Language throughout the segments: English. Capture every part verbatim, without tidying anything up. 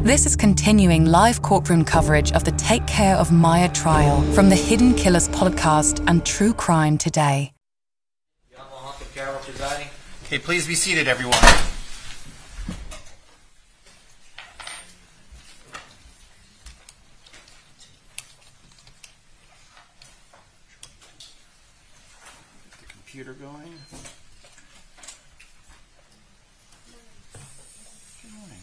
This is continuing live courtroom coverage of the Take Care of Maya trial from the Hidden Killers podcast and True Crime Today. John Mohawk and Carol presiding. Okay, please be seated, everyone. Get the computer going. Good morning.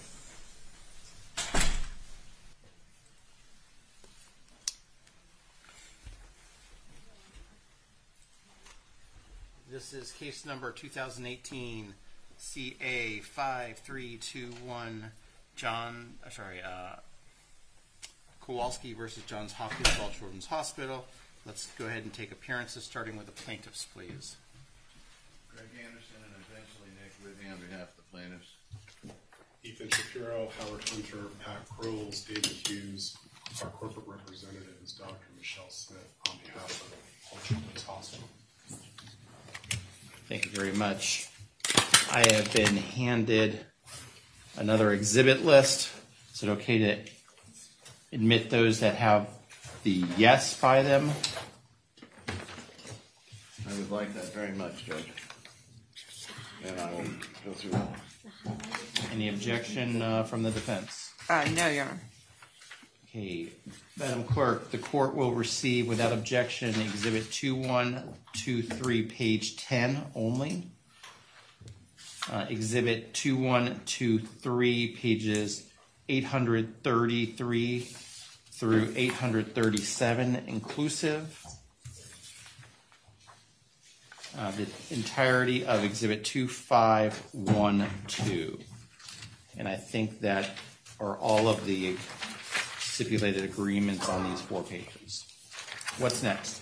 This is case number two thousand eighteen C A five three two one, John, uh, sorry, uh, Kowalski versus Johns Hopkins All Children's Hospital. Let's go ahead and take appearances, starting with the plaintiffs, please. Greg Anderson and eventually Nick Whitney on behalf of the plaintiffs. Ethan Shapiro, Howard Hunter, Pat Crowells, David Hughes. Our corporate representative is Doctor Michelle Smith on behalf of All Children's Hospital. Thank you very much. I have been handed another exhibit list. Is it okay to admit those that have the yes by them? I would like that very much, Judge. And I will go through that. Any objection uh, from the defense? Uh, no, Your Honor. Okay, Madam Clerk, the court will receive without objection Exhibit two one two three, page ten only. Uh, exhibit two one two three, pages eight hundred thirty-three through eight hundred thirty-seven inclusive. Uh, the entirety of Exhibit two five one two. And I think that are all of the stipulated agreements on these four pages. What's next?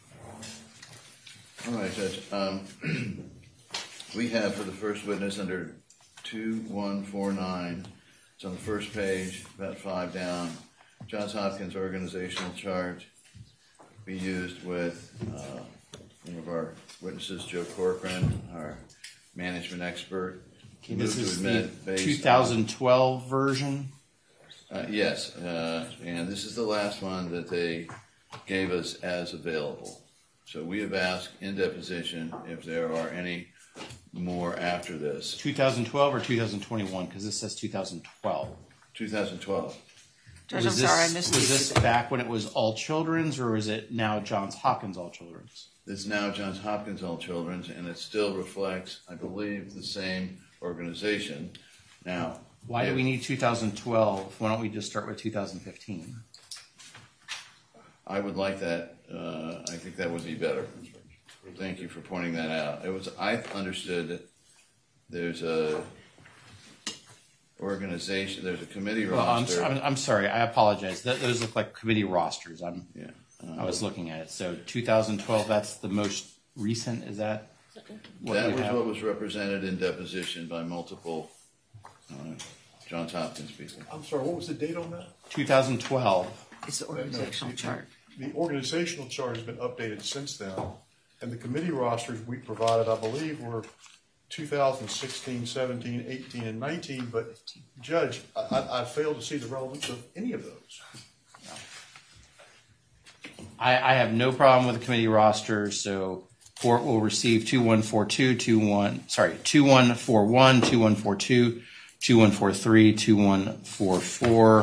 All right, Judge. Um, we have for the first witness under two one four nine, it's on the first page, about five down, Johns Hopkins organizational chart be used with uh, one of our witnesses, Joe Corcoran, our management expert. Okay, this is the two thousand twelve on, version. Uh, yes, uh, and this is the last one that they gave us as available. So we have asked in deposition if there are any more after this. two thousand twelve or two thousand twenty-one? Because this says two thousand twelve. two thousand twelve. Judge, was I'm this, sorry, I missed Was this. this back when it was All Children's, or is it now Johns Hopkins All Children's? It's now Johns Hopkins All Children's, and it still reflects, I believe, the same organization. Now, why if, do we need two thousand twelve? Why don't we just start with two thousand fifteen? I would like that. Uh, I think that would be better. Thank you for pointing that out. It was. I understood that there's a organization. There's a committee well, roster. I'm, I'm, I'm sorry. I apologize. Th- those look like committee rosters. I'm. Yeah. Um, I was looking at it. So two thousand twelve. That's the most recent. Is that? What that was have? what was represented in deposition by multiple uh, Johns Hopkins people. I'm sorry, what was the date on that? two thousand twelve. It's the organizational No, the, chart. The organizational chart has been updated since then, and the committee rosters we provided, I believe, were two thousand sixteen, seventeen, eighteen, and nineteen, but Judge, I, I, I failed to see the relevance of any of those. I, I have no problem with the committee roster, so court will receive two one four two, two one, sorry, two one four one, two one four two, two one four three, two one four four.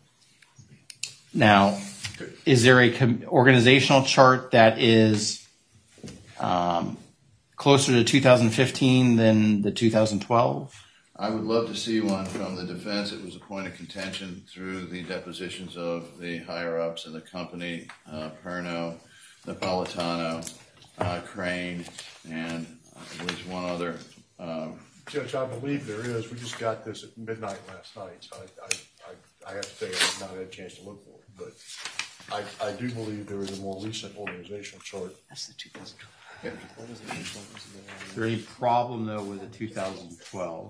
Now, is there a com- organizational chart that is um, closer to two thousand fifteen than the two thousand twelve? I would love to see one from the defense. It was a point of contention through the depositions of the higher-ups in the company, uh, Perno, Napolitano, uh, Crane, and at least one other. Um, Judge, I believe there is. We just got this at midnight last night, so I, I, I, I have to say I have not had a chance to look for it. But I, I do believe there is a more recent organizational chart. That's the two thousand twelve. yeah. Is there any problem, though, with the two thousand twelve?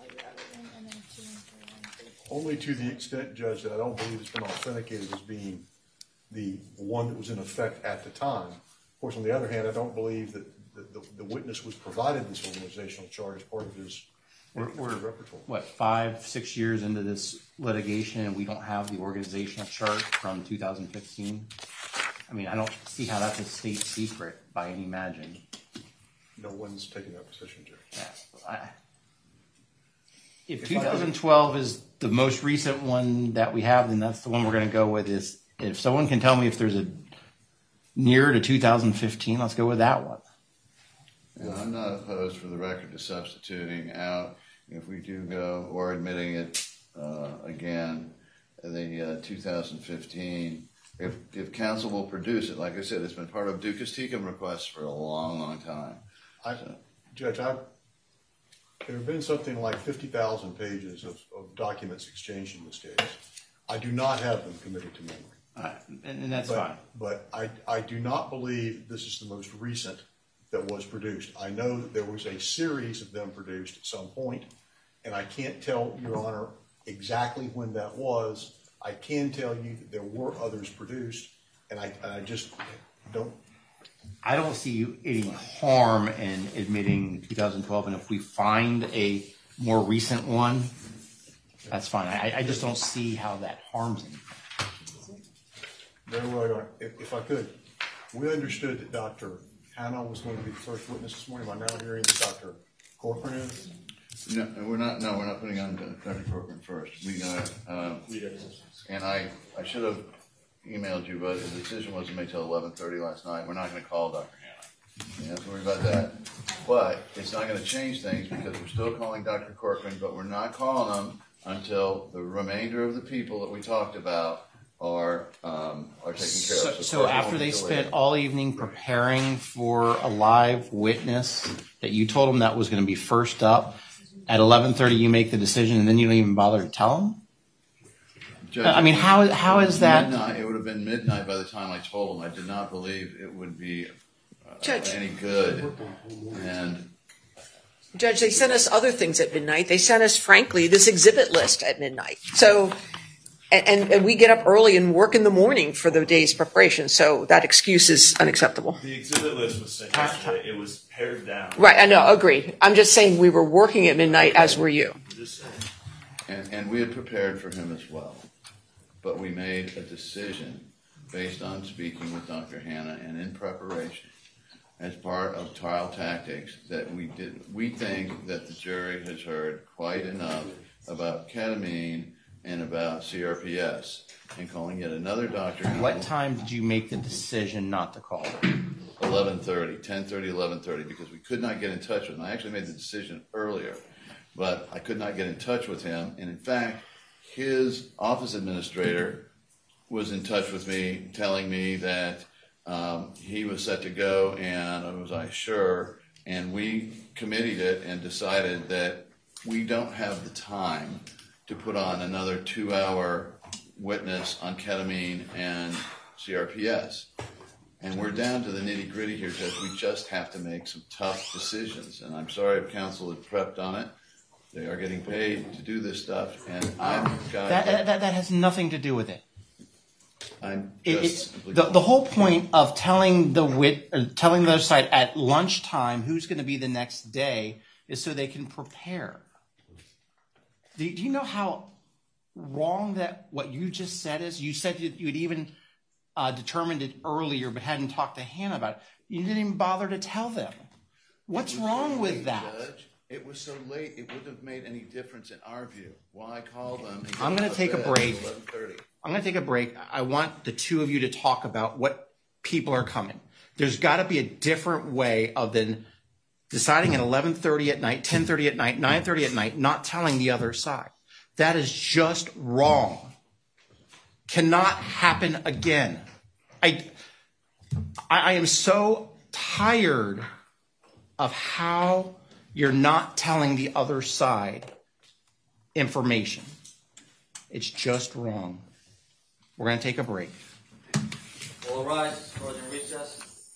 Only to the extent, Judge, that I don't believe it's been authenticated as being the one that was in effect at the time. Of course, on the other hand, I don't believe that the, the, the witness was provided this organizational chart as part of his We're, we're Repertoire. what, five, six years into this litigation, and we don't have the organizational chart from two thousand fifteen? I mean, I don't see how that's a state secret by any margin. No one's taking that position, Judge. Yeah, I, if two thousand twelve is the most recent one that we have, then that's the one we're going to go with. Is if someone can tell me if there's a nearer to two thousand fifteen, let's go with that one. And I'm not opposed, for the record, to substituting out, if we do go, or admitting it uh, again, the uh, two thousand fifteen. If, if council will produce it, like I said, it's been part of Dukas Tecum requests for a long, long time. I, Judge, I, there have been something like fifty thousand pages of, of documents exchanged in this case. I do not have them committed to memory. Uh, and, and that's But, fine. but I, I do not believe this is the most recent that was produced. I know that there was a series of them produced at some point, and I can't tell, Your Honor, exactly when that was. I can tell you that there were others produced, and I, and I just don't. I don't see any harm in admitting two thousand twelve, and if we find a more recent one, that's fine. I, I just don't see how that harms anything. Very well, Your Honor. If, if I could, we understood that Doctor Hannah was going to be the first witness this morning. Am I now hearing that Doctor Corcoran is? No, we're not. No, we're not putting on Doctor Corcoran first. We uh, uh, and I, I should have emailed you, but the decision wasn't made till eleven thirty last night. We're not going to call Doctor Hannah. You don't have to worry about that. But it's not going to change things because we're still calling Doctor Corcoran, but we're not calling him until the remainder of the people that we talked about are um, are taken care So, of. so Corcoran after will be they delayed. spent all evening preparing for a live witness that you told them that was going to be first up, at eleven thirty you make the decision and then you don't even bother to tell them? Judge, I mean, how how is that? Midnight, it would have been midnight by the time I told them. I did not believe it would be uh, Judge. any good. And Judge, they sent us other things at midnight. They sent us, frankly, this exhibit list at midnight. So, and, and, and we get up early and work in the morning for the day's preparation. So that excuse is unacceptable. The exhibit list was sent yesterday. It was pared down. Right, I know, agreed. I'm just saying we were working at midnight, as were you. Just saying. And, and we had prepared for him as well. But we made a decision based on speaking with Doctor Hannah and in preparation as part of trial tactics that we did. We think that the jury has heard quite enough about ketamine and about C R P S, and calling yet another doctor. What time did you make the decision not to call them? eleven thirty, ten thirty, eleven thirty, because we could not get in touch with him. I actually made the decision earlier, but I could not get in touch with him. And in fact, his office administrator was in touch with me, telling me that um, he was set to go, and I was I sure. And we committed it and decided that we don't have the time to put on another two-hour witness on ketamine and C R P S. And we're down to the nitty-gritty here, Judge. We just have to make some tough decisions. And I'm sorry if counsel had prepped on it. They are getting paid to do this stuff, and I've got. That, that, that has nothing to do with it. I'm It, just it, simply. the, the whole point of telling the wit, or telling the other side at lunchtime who's going to be the next day is so they can prepare. Do, do you know how wrong that what you just said is? You said you, you'd even uh, determined it earlier, but hadn't talked to Hannah about it. You didn't even bother to tell them. What's wrong with that? Judge, it was so late, it wouldn't have made any difference in our view. Why call them? and get I'm gonna out of take a bed break. at eleven thirty. I'm going to take a break. I want the two of you to talk about what people are coming. There's got to be a different way of than deciding at eleven thirty at night, ten thirty at night, nine thirty at night, not telling the other side. That is just wrong. Cannot happen again. I, I, I am so tired of how you're not telling the other side information. It's just wrong. We're going to take a break. All rise, court in recess.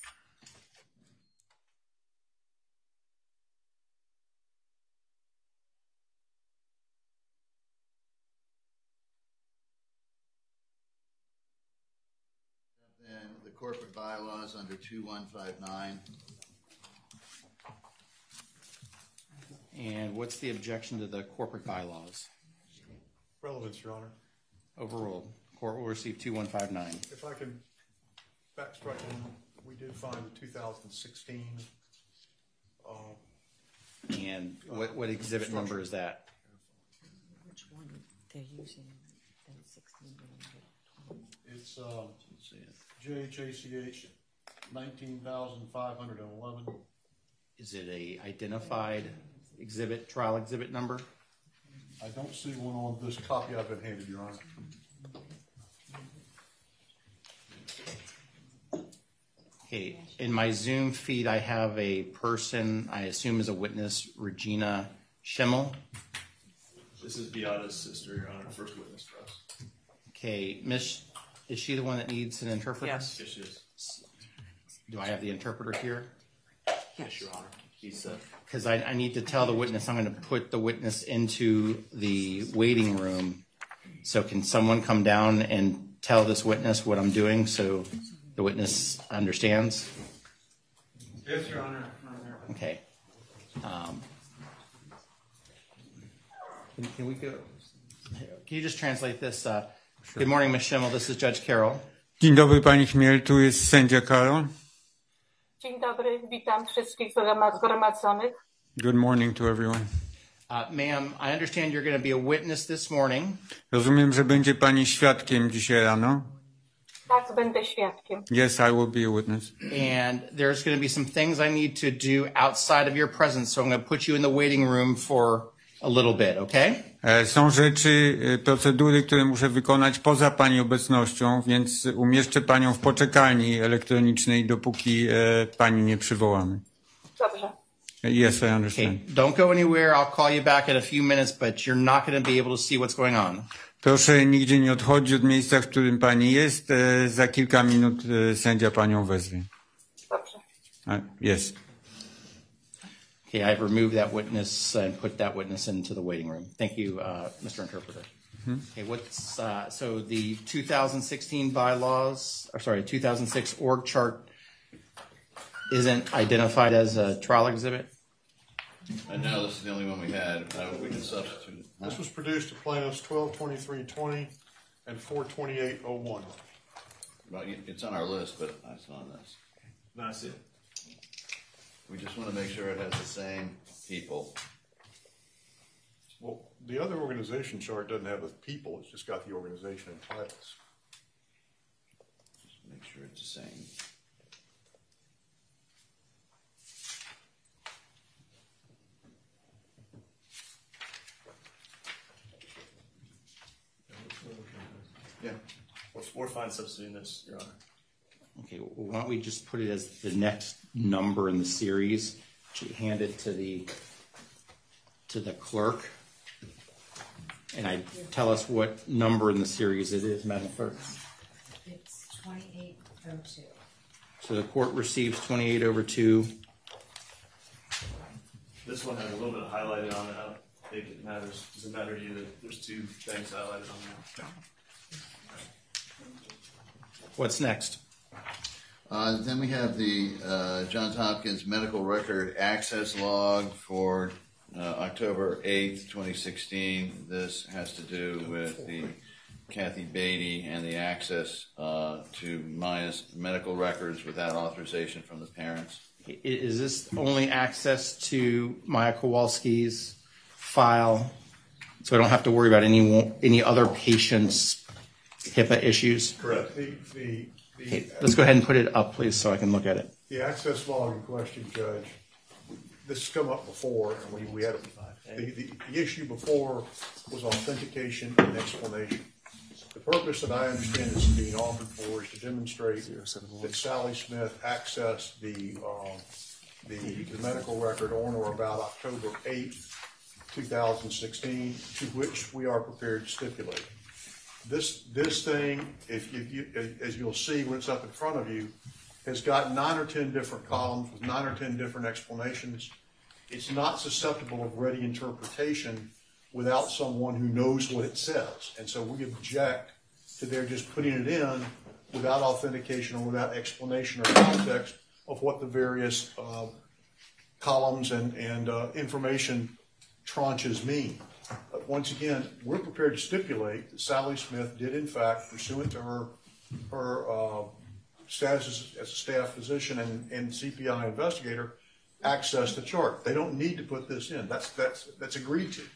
Then the corporate bylaws under two one five nine. And what's the objection to the corporate bylaws? Relevance, Your Honor. Overruled. Court will receive two one five nine. If I can backtrack, we did find the two thousand sixteen. Uh, And what, what exhibit number is that? Which one they're using, then sixteen. it's uh, J H A C H nineteen thousand five hundred eleven. Is it a identified exhibit, trial exhibit number? I don't see one on this copy I've been handed, Your Honor. Okay, in my Zoom feed, I have a person, I assume is a witness, Regina Schimmel. This is Beata's sister, Your Honor, first witness for us. Okay, Miss, is she the one that needs an interpreter? Yes. Yes, she is. Do I have the interpreter here? Yes, Your Honor. He's, uh, Because I, I need to tell the witness, I'm going to put the witness into the waiting room. So can someone come down and tell this witness what I'm doing so the witness understands? Yes, Your Honor. Okay. Um, can, can we go? Can you just translate this? Uh, Good morning, Miz Schimmel. This is Judge Carroll. Dzień dobry, pani Chmiel, tu jest sędzia Karol. Dzień dobry, witam wszystkich zgromadzonych. Good morning to everyone. Uh, ma'am, I understand you're going to be a witness this morning. Rozumiem, że będzie pani świadkiem dzisiaj rano. Tak, będę świadkiem. Yes, I will be a witness. And there's going to be some things I need to do outside of your presence, so I'm going to put you in the waiting room for a little bit, okay? E, Są rzeczy, e, procedury, które muszę wykonać poza pani obecnością, więc umieszczę panią w poczekalni elektronicznej, dopóki e, pani nie przywołamy. Dobrze. Yes, I Okay, understand. don't go anywhere. I'll call you back in a few minutes, but you're not going to be able to see what's going on. Proszę nigdzie nie odchodzić od miejsca, w którym pani jest. E, Za kilka minut e, sędzia panią wezwie. Dobrze. E, Yes. Okay, I've removed that witness and put that witness into the waiting room. Thank you, uh, Mister Interpreter. Okay, what's, uh, so the two thousand sixteen bylaws, or sorry, two thousand six org chart isn't identified as a trial exhibit? And now this is the only one we had. Uh, we can substitute it. This was produced to plaintiffs twelve twenty-three twenty and four twenty-eight oh one. Well, you- it's on our list, but it's not on this. no, I see it. We just want to make sure it has the same people. Well, the other organization chart doesn't have the people, it's just got the organization and titles. Just make sure it's the same. Yeah. We're, we're fine substituting this, Your Honor. Okay, well, why don't we just put it as the next number in the series, hand it to the, to the clerk, and I tell us what number in the series it is, Madam Clerk. It's twenty-eight oh two. So the court receives twenty-eight over two. This one has a little bit highlighted on it. I don't think it matters. Does it matter to you that there's two things highlighted on there? What's next? Uh, then we have the uh, Johns Hopkins medical record access log for uh, October eighth, twenty sixteen. This has to do with the Kathy Beatty and the access uh, to Maya's medical records without authorization from the parents. I- Is this only access to Maya Kowalski's file, so I don't have to worry about any any other patients' HIPAA issues? Correct. The, the, Okay, the, let's go ahead and put it up, please, so I can look at it. the access log in question, Judge, this has come up before, and we, we had, the, the, the issue before was authentication and explanation. The purpose that I understand is being offered for is to demonstrate that Sally Smith accessed the, um, the, the medical record on or about October eighth, two thousand sixteen, to which we are prepared to stipulate. This, this thing, if you, you, as you'll see when it's up in front of you, has got nine or ten different columns with nine or ten different explanations. It's not susceptible of ready interpretation without someone who knows what it says. And so we object to their just putting it in without authentication or without explanation or context of what the various uh, columns and, and uh, information tranches mean. But once again, we're prepared to stipulate that Sally Smith did in fact, pursuant to her, her uh, status as, as a staff physician and, and C P I investigator, access the chart. They don't need to put this in. That's, that's, that's agreed to.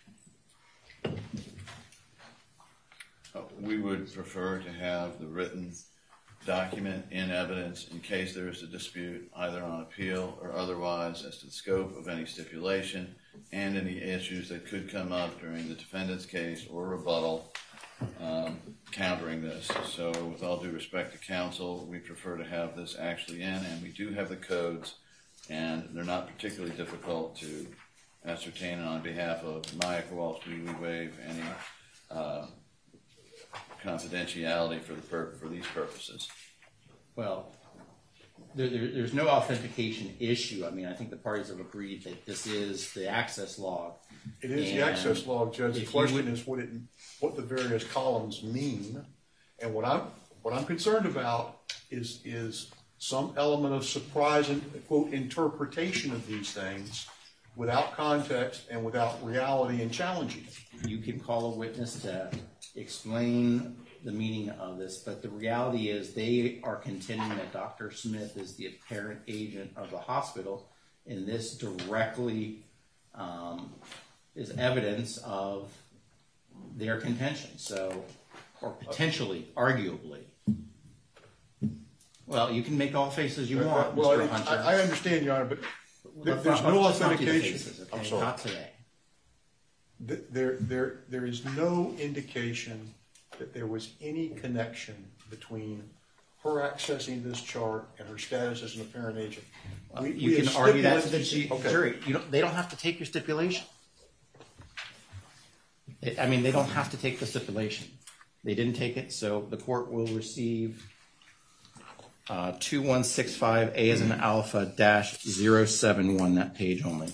Uh, We would prefer to have the written document in evidence in case there is a dispute, either on appeal or otherwise, as to the scope of any stipulation and any issues that could come up during the defendant's case or rebuttal um, countering this. So with all due respect to counsel, we prefer to have this actually in, and we do have the codes, and they're not particularly difficult to ascertain. And on behalf of Maya Kowalski, we waive any uh, confidentiality for the pur- for these purposes. Well, there, there, there's no authentication issue. I mean, I think the parties have agreed that this is the access log. It is the And access log, Judge. The if you question would- is what it, what the various columns mean. And what I'm, what I'm concerned about is, is some element of surprise and, quote, interpretation of these things without context and without reality and challenging it. You can call a witness to explain the meaning of this, but the reality is they are contending that Doctor Smith is the apparent agent of the hospital, and this directly um, is evidence of their contention. So, or potentially, arguably. Well, you can make all faces you want, Well, Mister I, Hunter. I understand, Your Honor, but there- Let's there's not- no let's not do the authentication. faces, I'm okay? sorry. Not today. Th- There, there, there is no indication that there was any connection between her accessing this chart and her status as an apparent agent. We- You we can have argue that to the stipulated- ju- Okay. jury. You don't, they don't have to take your stipulation. I mean, they don't have to take the stipulation. They didn't take it, so the court will receive uh, two one six five A as an alpha dash zero seven one, that page only.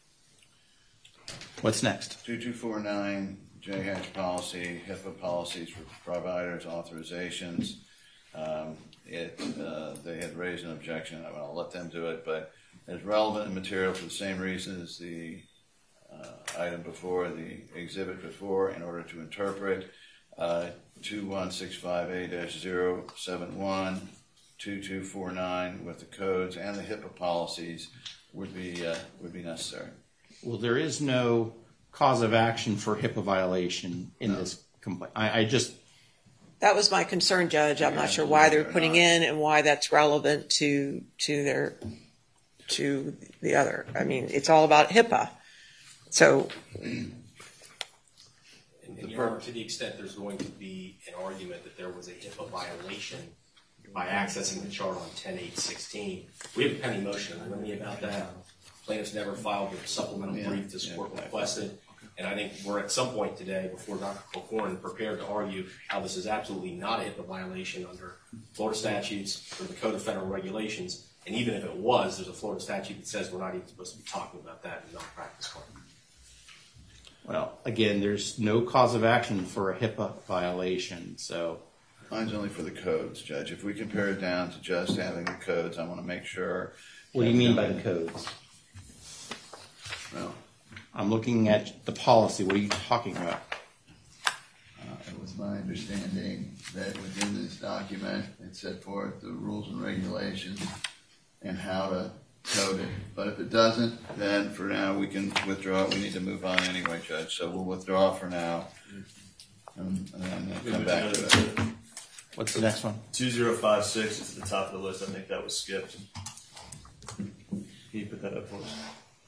What's next? two two four nine, J HATCH policy, HIPAA policies for providers, authorizations. Um, it, uh, they had raised an objection. I'll let them do it, but it's relevant and material for the same reason as the uh, item before, the exhibit before, in order to interpret uh, two one six five A dash zero seven one, two two four nine with the codes and the HIPAA policies would be uh, would be necessary. Well, there is no cause of action for HIPAA violation in this complaint. I, I just, That was my concern, Judge. I'm Yeah, not sure why they're they're putting not. in and why that's relevant to, to their, to the other. I mean, it's all about HIPAA. So, And, and Your Honor, to the extent there's going to be an argument that there was a HIPAA violation by accessing the chart on ten eight sixteen, we have a pending motion. I know me about that. Plaintiffs never filed a supplemental Yeah, brief this yeah, court okay. requested. And I think we're at some point today, before Doctor Colquhoun, prepared to argue how this is absolutely not a HIPAA violation under Florida statutes or the Code of Federal Regulations. And even if it was, there's a Florida statute that says we're not even supposed to be talking about that in malpractice court. well, again, there's no cause of action for a HIPAA violation, so. Mine's only for the codes, Judge. If we can pare it down to just having the codes, I want to make sure. What do you mean by the codes? Well, I'm looking at the policy. What are you talking about? uh, it was my understanding that within this document, it set forth the rules and regulations and how to code it. But if it doesn't, then for now, we can withdraw it. We need to move on anyway, Judge. So we'll withdraw for now and, and then come back to it. What's the next one? Two zero five six is at the top of the list. I think that was skipped. Can you put that up for us?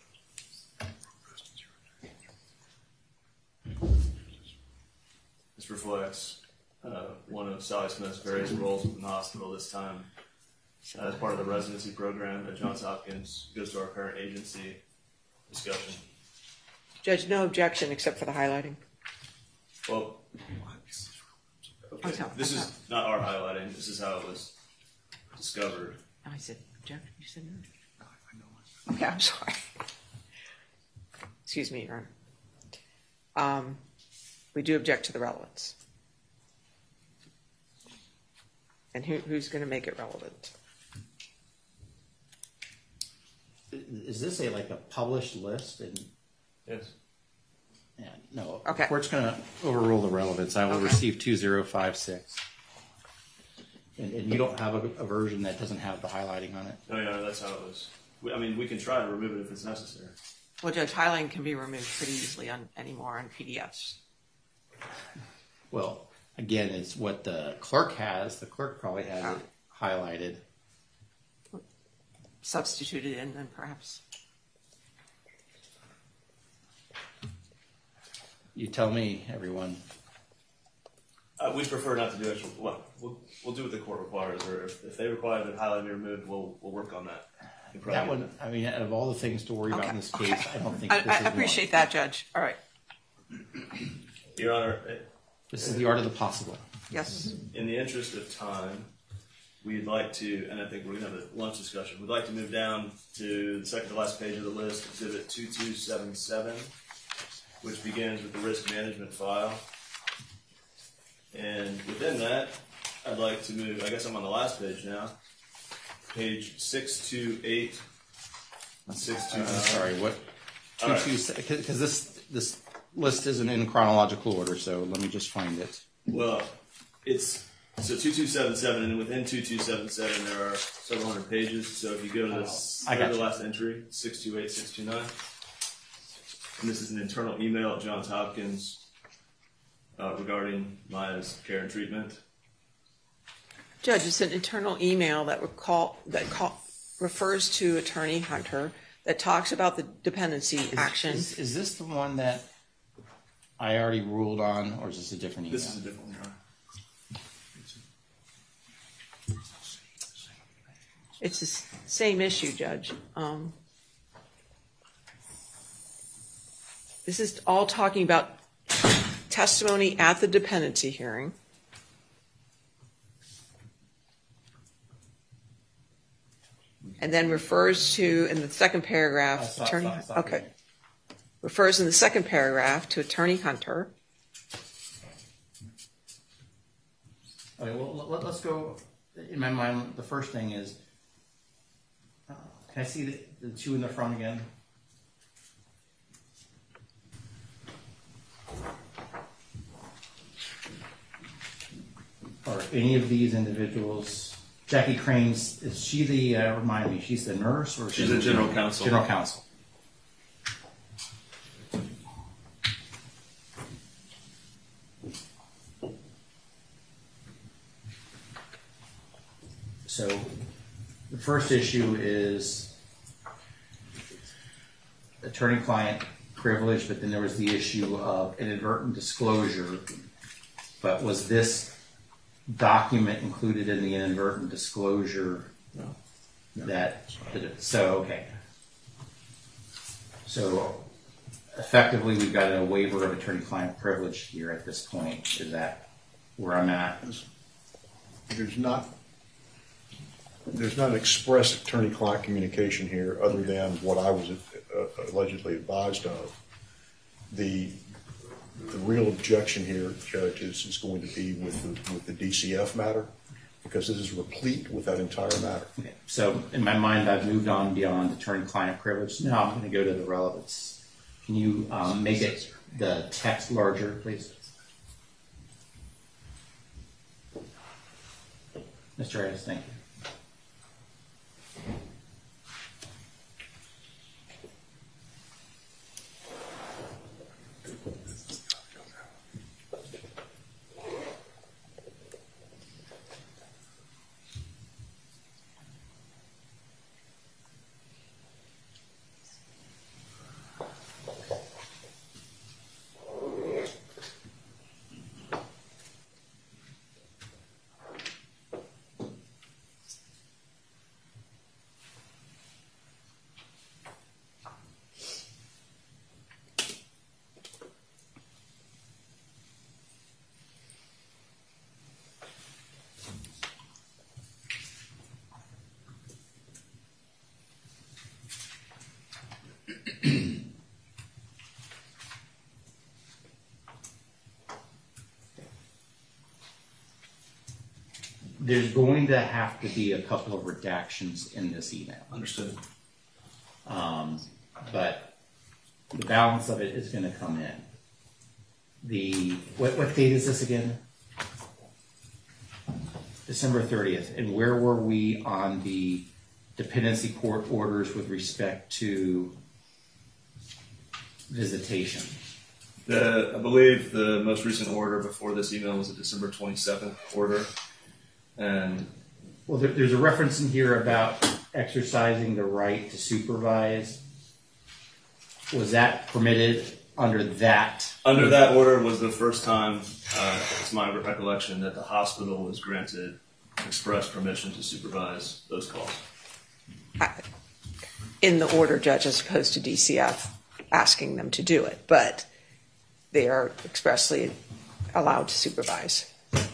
This reflects uh, one of Sally Smith's various roles within the hospital this time. Uh, as part of the residency program at Johns Hopkins, goes to our parent agency discussion. Judge, no objection except for the highlighting. Well, okay, Oh, no, this I is not our highlighting. This is how it was discovered. I said, objection, you said no. Okay, I'm sorry. Excuse me, Your Honor. Um, we do object to the relevance. And who, who's going to make it relevant? Is this a like a published list? And Yes. Yeah, no, Okay. the court's going to overrule the relevance. I will Okay. receive two zero five six. And, and you don't have a, a version that doesn't have the highlighting on it? No, yeah, that's how it was. We, I mean, we can try to remove it if it's necessary. Well, Judge, highlighting can be removed pretty easily on anymore on P D Fs. Well, again, it's what the clerk has. The clerk probably has it highlighted. Substituted in, then perhaps. You tell me, everyone. Uh, we prefer not to do extra. Well, we'll we'll do what the court requires, or if, if they require the highlight be removed, we'll we'll work on that. We'll That probably one, get that. I mean, out of all the things to worry about in this case, Okay. I don't think I, this I is one. appreciate that, Judge. All right. Your Honor, This is the art of the possible. Yes. in the interest of time, we'd like to, and I think we're going to have a lunch discussion. We'd like to move down to the second to last page of the list, Exhibit two two seven seven, which begins with the risk management file. And within that, I'd like to move, I guess I'm on the last page now, page six two eight and six two I'm nine. sorry, what? All Two, right. two, because this, this list isn't in chronological order, so let me just find it. Well, it's, so two two seven seven, and within two two seven seven, there are several hundred pages. So if you go to the Oh, I third got to you. last entry, six two eight, six two nine, and this is an internal email at Johns Hopkins uh, regarding Maya's care and treatment. Judge, it's an internal email that recall, that call, refers to Attorney Hunter that talks about the dependency Is- action. Is, is this the one that I already ruled on, or is this a different email? This is a different one, Your Honor. It's the s- same issue, Judge. Um, this is all talking about testimony at the dependency hearing. And then refers to, in the second paragraph, Uh, stop, Attorney, stop, stop okay. reading. Refers in the second paragraph to Attorney Hunter. Okay, well, let, let's go, in my mind, the first thing is, uh, can I see the, the two in the front again? Are any of these individuals, Jackie Crane's, is she the, uh, remind me, she's the nurse or? She's the general counsel. General counsel. So the first issue is attorney-client privilege, but then there was the issue of inadvertent disclosure. But was this document included in the inadvertent disclosure? No. That, that it- so, okay. So effectively, we've got a waiver of attorney-client privilege here at this point. Is that where I'm at? There's not, there's not an express attorney-client communication here other than what I was uh, allegedly advised of. The, the real objection here, Judge, is, is going to be with the, with the D C F matter, because this is replete with that entire matter. Okay. So in my mind, I've moved on beyond attorney-client privilege. Now I'm going to go to the relevance. Can you um, make it the text larger, please? Mister Reyes, thank you. There's going to have to be a couple of redactions in this email. Understood. Um, but the balance of it is going to come in. the, what, what date is this again? December thirtieth. And where were we on the dependency court orders with respect to visitation? The, I believe the most recent order before this email was a December twenty-seventh order. And well, there, there's a reference in here about exercising the right to supervise. Was that permitted under that? Under that order was the first time, uh, it's my recollection, that the hospital was granted express permission to supervise those calls. In the order, Judge, as opposed to D C F asking them to do it, but they are expressly allowed to supervise.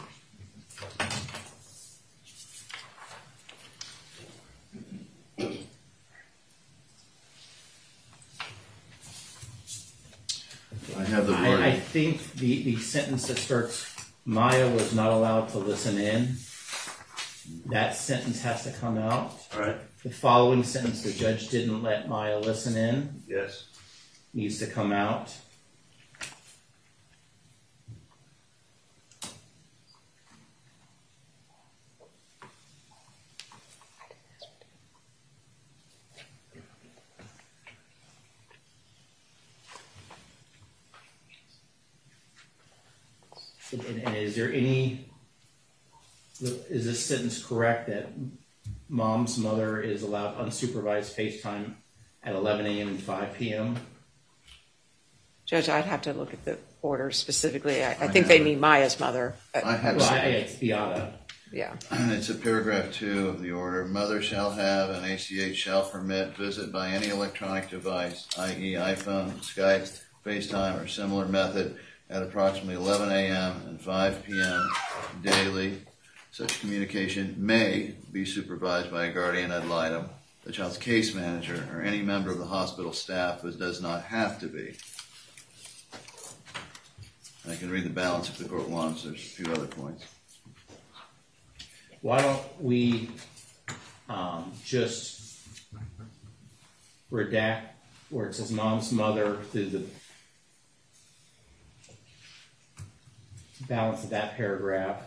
I have the I, word. I think the, the sentence that starts, Maya was not allowed to listen in, that sentence has to come out. All right. The following sentence, the judge didn't let Maya listen in, Yes. needs to come out. And, and is there any, is this sentence correct that mom's mother is allowed unsupervised FaceTime at eleven a.m. and five p.m.? Judge, I'd have to look at the order specifically. I, I think they mean Maya's mother. I have Well, I, it. it's Beata. Yeah. It's a paragraph two of the order. Mother shall have and A C H shall permit visit by any electronic device, that is iPhone, Skype, FaceTime, or similar method at approximately eleven a.m. and five p.m. daily. Such communication may be supervised by a guardian ad litem, the child's case manager, or any member of the hospital staff, but does not have to be. I can read the balance if the court wants. There's a few other points. Why don't we um, just redact where it says mom's mother through the balance of that paragraph?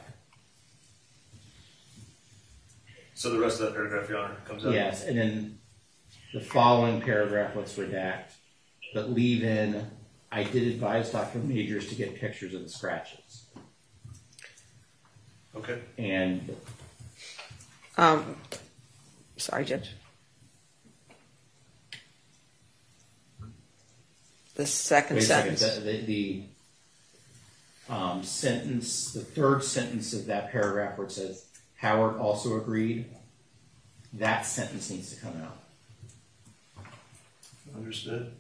So the rest of that paragraph, Your Honor, comes out? Yes, and then the following paragraph, let's redact, but leave in, I did advise Doctor Majors to get pictures of the scratches. Okay. And Um, sorry, Judge. The second wait a second, sentence. the, the, the um, sentence, the third sentence of that paragraph where it says, Howard also agreed, that sentence needs to come out. Understood.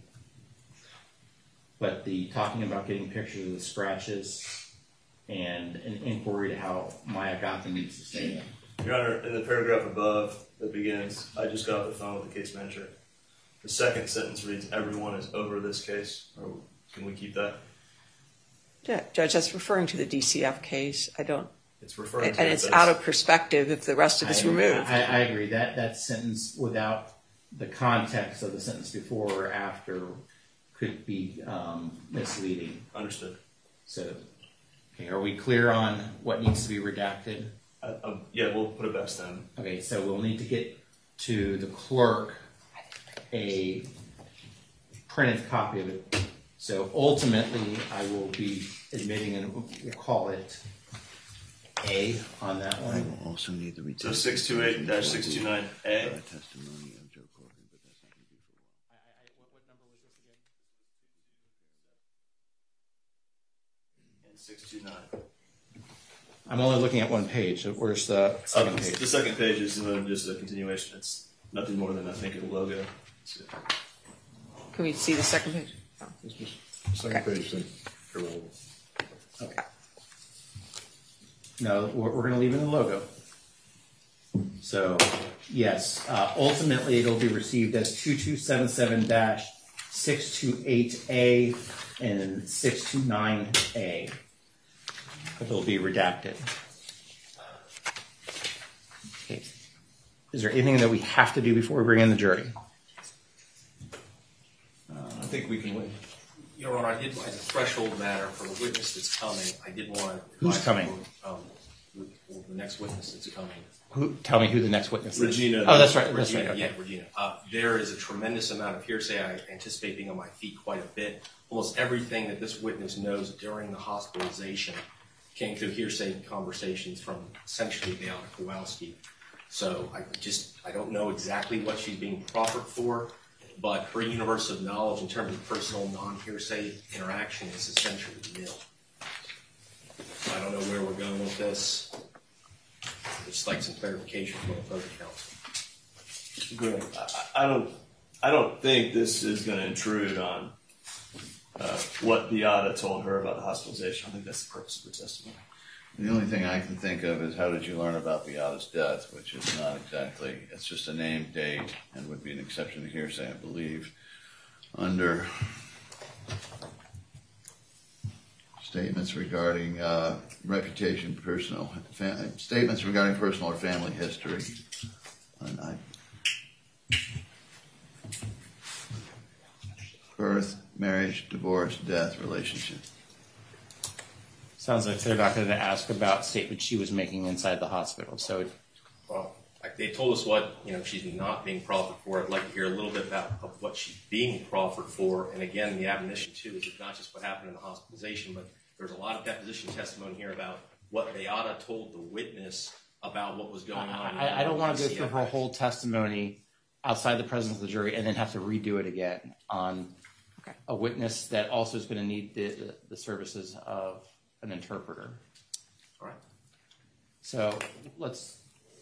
But the talking about getting pictures of the scratches and an inquiry to how Maya got them needs to stay in. Your Honor, in the paragraph above that begins, I just got off the phone with the case manager. The second sentence reads, everyone is over this case. Or can we keep that? Yeah, Judge, that's referring to the D C F case. I don't, It's referring and to it it's as- out of perspective if the rest of it's I, removed. I, I agree. That, that sentence without the context of the sentence before or after could be um, misleading. Understood. So, okay, are we clear on what needs to be redacted? Uh, um, yeah, we'll put it back to them. Okay, so we'll need to get to the clerk a printed copy of it. So ultimately, I will be admitting, and we'll call it A on that I one. will also need the So six two eight dash six two nine A. testimony of Joe Corcoran, but that's not going to be for a while. What number was this again? And six two nine. I'm only looking at one page. So where's the second Um, page? the second page is uh, just a continuation. It's nothing more than I think a logo. So, Can we see the second page? Oh. It's just second page thing. Okay. No, we're, we're going to leave in the logo. So, yes, uh, ultimately it'll be received as two two seven seven dash six two eight A and six two nine A. It'll be redacted. Okay. Is there anything that we have to do before we bring in the jury? I think we can wait. Your Honor, I did, as a threshold matter for the witness that's coming, I did want to. Who's coming? Um, the, the next witness that's coming. Who? Tell me who the next witness is. Regina. Oh, that's right. Regina, That's right. Okay. Yeah, Regina. Uh, there is a tremendous amount of hearsay. I anticipate being on my feet quite a bit. Almost everything that this witness knows during the hospitalization came through hearsay conversations from essentially Beata Kowalski. So I just, I don't know exactly what she's being proffered for, but her universe of knowledge in terms of personal non-hearsay interaction is essentially nil. So I don't know where we're going with this. I'd just like some clarification from the opposing counsel. Good. I, I don't. I don't think this is going to intrude on uh, what Beata told her about the hospitalization. I think that's the purpose of her testimony. The only thing I can think of is how did you learn about Beata's death, which is not exactly, it's just a name, date, and would be an exception to hearsay, I believe, under statements regarding uh, reputation, personal, fam- statements regarding personal or family history. And I, birth, marriage, divorce, death, relationship. Sounds like they're not going to ask about statements she was making inside the hospital. So, Well, like they told us what, you know, she's not being proffered for. I'd like to hear a little bit about of what she's being proffered for. And again, the admonition too is not just what happened in the hospitalization, but there's a lot of deposition testimony here about what Beata told the witness about what was going on. I, I don't want to go through her whole testimony outside the presence of the jury and then have to redo it again on Okay. a witness that also is going to need the, the, the services of an interpreter. All right. So let's.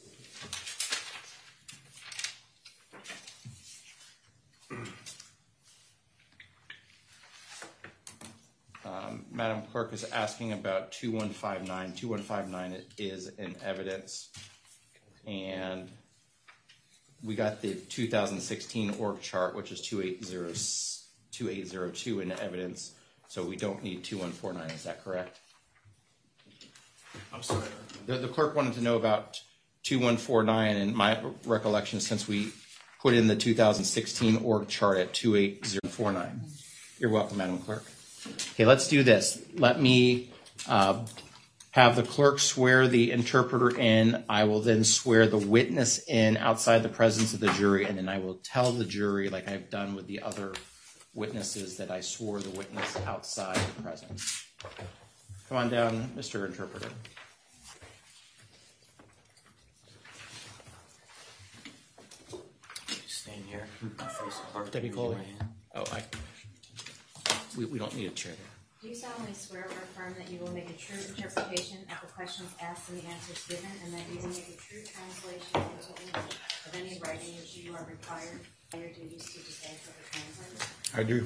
Um, Madam Clerk is asking about two one five nine. two one five nine is in evidence, and we got the two thousand sixteen org chart, which is two eight zero two in evidence, so we don't need two one four nine. Is that correct? I'm sorry. The, the clerk wanted to know about two one four nine, and my recollection, since we put in the two thousand sixteen org chart at two eight zero four nine. You're welcome, Madam Clerk. Okay, let's do this. Let me uh, have the clerk swear the interpreter in. I will then swear the witness in outside the presence of the jury, and then I will tell the jury, like I've done with the other witnesses, that I swore the witness outside the presence. Come on down, Mister Interpreter. Stand here. Face apart. Debbie Coley. Oh, I. We, we don't need a chair there. Do you solemnly swear or affirm that you will make a true interpretation of the questions asked and the answers given, and that you will make a true translation into English of any writing which you are required by your duties to decipher the translator? I do.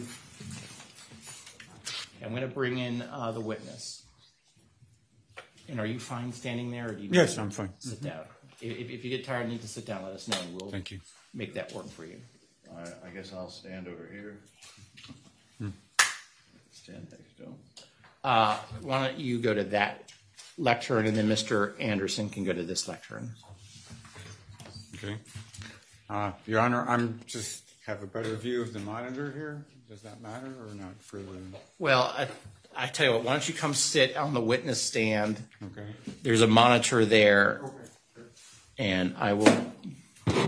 I'm going to bring in uh, the witness. And are you fine standing there, or do you need Yes, to I'm fine. sit down? If, if you get tired and need to sit down, let us know, and we'll Thank you. make that work for you. All right, I guess I'll stand over here. Hmm. Stand next to him. Uh, why don't you go to that lectern, and then Mister Anderson can go to this lectern. Okay. Uh, Your Honor, I'm just have a better view of the monitor here. Does that matter or not for the? Well, I, I tell you what, why don't you come sit on the witness stand? Okay. There's a monitor there, and I will. Do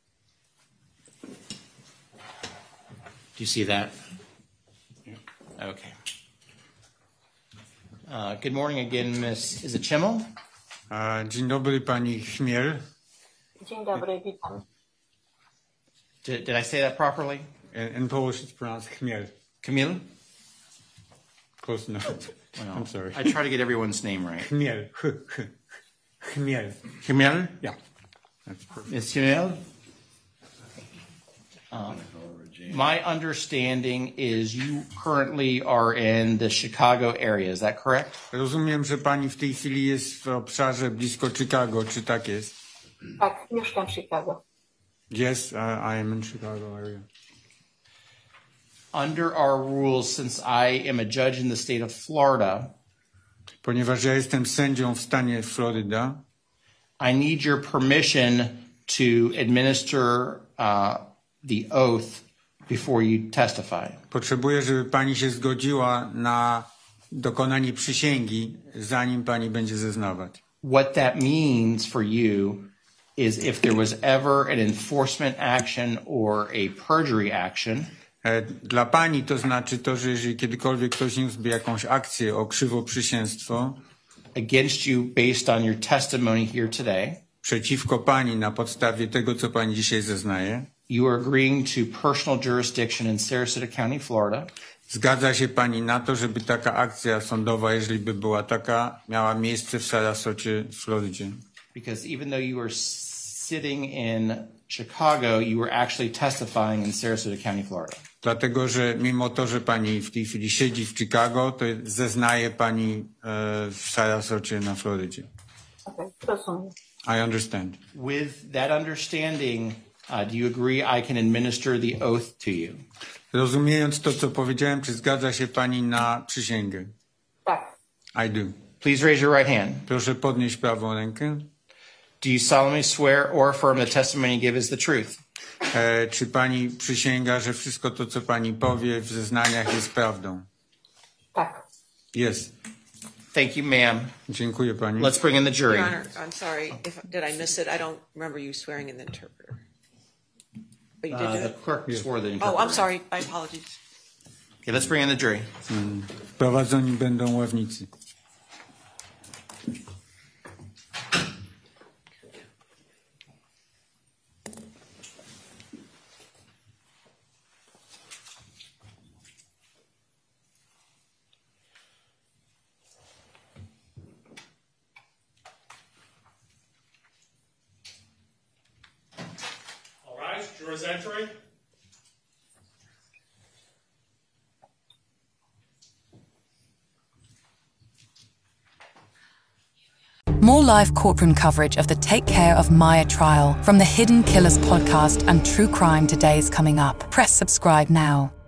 you see that? Yeah. Okay. Uh, good morning again, Miss. Is it Chimmel? Uh, Dzień dobry, pani Chmiel. Dzień dobry, witam. Did, did I say that properly? In, in Polish, it's pronounced Chmiel. Camille? Close enough. Well, I'm sorry. I try to get everyone's name right. Chmiel. Chmiel. Camille? Yeah. That's perfect. Miss Camille? Um, my understanding is you currently are in the Chicago area. Is that correct? Rozumiem, że pani w tej chwili jest w obszarze blisko Chicago. Czy tak jest? Tak, mieszkam w Chicago. Yes, uh, I am in Chicago area. Under our rules, since I am a judge in the state of Florida, Ponieważ ja jestem sędzią w stanie Floryda, I need your permission to administer uh, the oath before you testify. Potrzebuję, żeby pani się zgodziła na dokonanie przysięgi, zanim pani będzie zeznawać. What that means for you is if there was ever an enforcement action or a perjury action, Dla pani to znaczy to, że jeżeli kiedykolwiek ktoś niósłby jakąś akcję o krzywoprzysięstwo against you based on your testimony here today, przeciwko pani na podstawie tego, co pani dzisiaj zeznaje, you are agreeing to personal jurisdiction in Sarasota County, Florida. Zgadza się pani na to, żeby taka akcja sądowa, jeżeli by była taka, miała miejsce w Sarasocie, w Florydzie. Because even though you were sitting in Chicago, you were actually testifying in Sarasota County, Florida. Dlatego, że mimo to, że pani w tej chwili siedzi w Chicago, to zeznaje pani e, w Sarasocie na Florydzie. Okay, rozumiem. I understand. With that understanding, uh, do you agree I can administer the oath to you? Rozumiejąc to, co powiedziałem, czy zgadza się pani na przysięgę? Tak. I do. Please raise your right hand. Proszę podnieść prawą rękę. Do you solemnly swear or affirm the testimony you give is the truth? E, czy pani przysięga, że wszystko to, co pani powie w zeznaniach, jest prawdą? Tak. Jest. Thank you, ma'am. Dziękuję pani. Let's bring in the jury. Your Honor, I'm sorry, if, did I miss it? I don't remember you swearing in the interpreter. But you did Uh, do the it? clerk swore the interpreter. Oh, I'm sorry, my apologies. Okay, let's bring in the jury. Hmm. Wprowadzeni będą ławnicy. Jurors entering. More live courtroom coverage of the Take Care of Maya trial from the Hidden Killers podcast and True Crime Today is coming up. Press subscribe now.